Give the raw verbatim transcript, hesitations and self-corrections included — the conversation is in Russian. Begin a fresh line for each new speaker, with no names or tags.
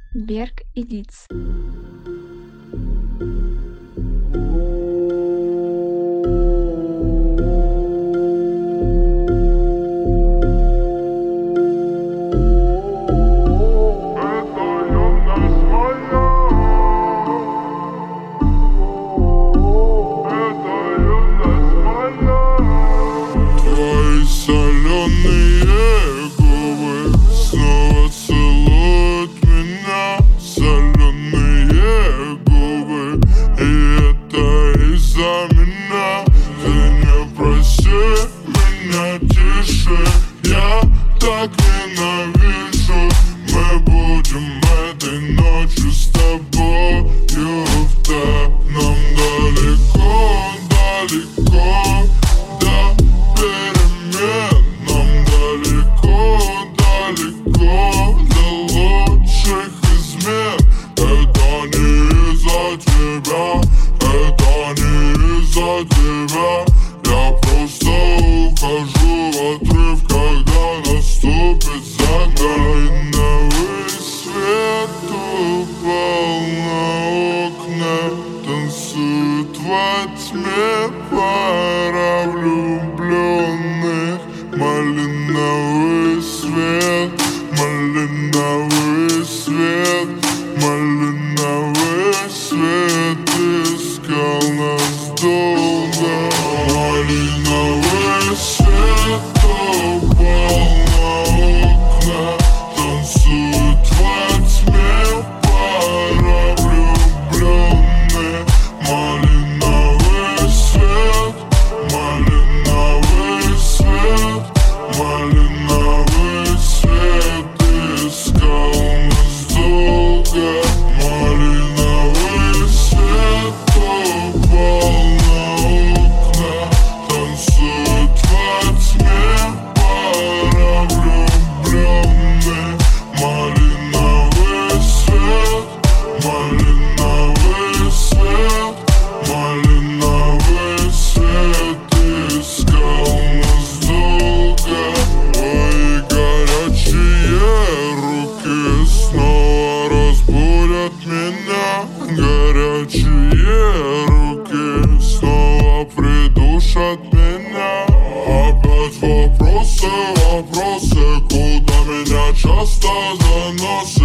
Берг и Диц.
Твои соленые губы снова целуют меня. Соленые губы, и это из-за меня. Ты не проси меня тише, я так ненавижу. Мы будем этой ночью с тобою в тайном. Далеко, далеко до перемен. Нам далеко, далеко до лучших измен. Это не из-за тебя, это не из-за тебя. Я просто ухожу в отрыв, когда наступит закат. Малиновый свет упал на окна, танцует во тьме пара влюбленных. Малиновый свет, малиновый свет, малиновый свет искал нас долго. Малиновый свет упал на окна, танцует во тьме пара влюбленных. Малиновый свет, малиновый свет, малиновый свет искал нас долго. Малиновый свет упал на окна, танцует во тьме пара влюбленных. Малиновый свет, малиновый свет, малиновый свет искал нас долго. Твои горячие руки снова разбудят меня. Горячие руки снова придушат меня. Опять вопросы, вопросы, куда меня часто заносят.